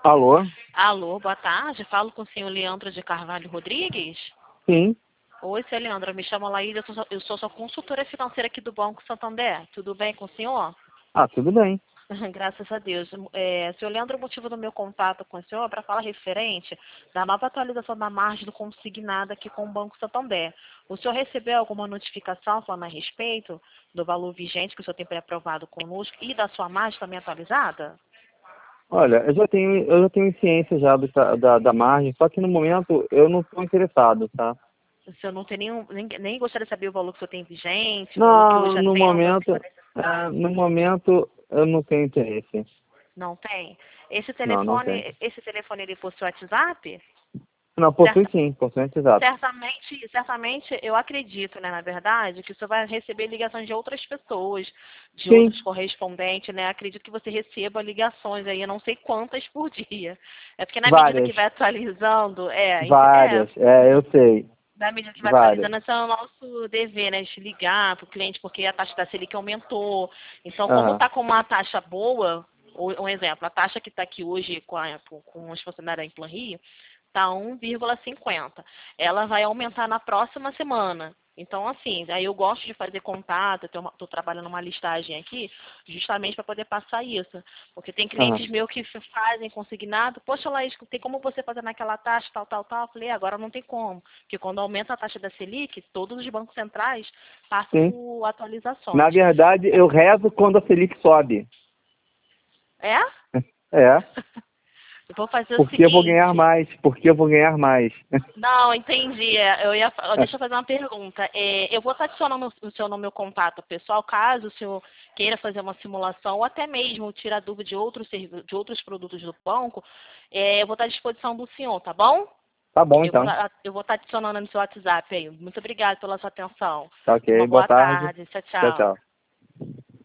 Alô? Alô, boa tarde. Falo com o senhor Leandro de Carvalho Rodrigues. Sim. Oi, senhor Leandro. Me chamo Laída. Eu sou sua consultora financeira aqui do Banco Santander. Tudo bem com o senhor? Ah, tudo bem. Graças a Deus. Senhor Leandro, o motivo do meu contato com o senhor é para falar referente da nova atualização da margem do consignado aqui com o Banco Santander. O senhor recebeu alguma notificação falando a respeito do valor vigente que o senhor tem pré-aprovado conosco e da sua margem também atualizada? Olha, eu já tenho ciência já da margem, só que no momento eu não estou interessado, tá? O senhor não tem nem gostaria de saber o valor que o senhor tem vigente, o valor que Não, hoje no atenda? momento, no momento eu não tenho interesse. Não tem? Não, não tem. Esse telefone ele possui WhatsApp? Não, possui Certa- sim, possui exato. certamente, eu acredito, né, na verdade, que o senhor vai receber ligações de outras pessoas, de Sim, outros correspondentes, né? Acredito que você receba ligações aí, eu não sei quantas por dia. É porque na medida várias, que vai atualizando, várias, eu sei, na medida que vai várias. atualizando, esse é o nosso dever, né? De ligar para o cliente, porque a taxa da Selic aumentou. Então, como Aham, está com uma taxa boa, um exemplo, a taxa que está aqui hoje com os funcionários em Plan Rio, está 1,50. Ela vai aumentar na próxima semana. Então, assim, aí eu gosto de fazer contato, estou trabalhando uma listagem aqui, justamente para poder passar isso. Porque tem aham. clientes meus que fazem consignado, poxa, Laís, tem como você fazer naquela taxa, tal, tal, tal? Eu falei, agora não tem como. Porque quando aumenta a taxa da Selic, todos os bancos centrais passam Sim. por Na atualizações. verdade, eu rezo quando a Felipe sobe. É? É, Eu vou fazer o porque eu vou ganhar seguinte. mais, porque eu vou ganhar mais. Não, entendi. Deixa eu fazer uma pergunta. Eu vou estar adicionando o seu no meu contato pessoal, caso o senhor queira fazer uma simulação ou até mesmo tirar dúvida de outros produtos do banco, eu vou estar à disposição do senhor, tá bom? Tá bom, então. Eu vou estar adicionando no seu WhatsApp aí. Muito obrigada pela sua atenção. Tá Uma ok, boa boa tarde. tarde. Tchau, Tchau, tchau. tchau.